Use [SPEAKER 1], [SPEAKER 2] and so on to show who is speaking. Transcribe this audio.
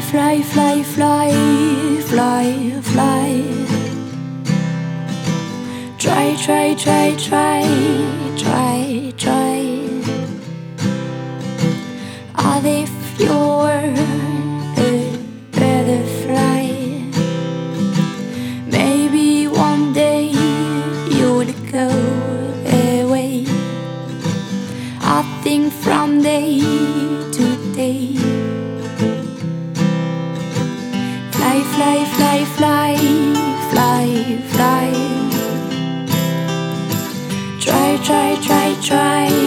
[SPEAKER 1] fly, fly, fly, fly, fly. Try, try, try, try, try, try. As if you're a butterfly. Maybe one day you'll go away. I think from day to day. Fly, fly, fly, fly, fly, fly. Try, try, try, try,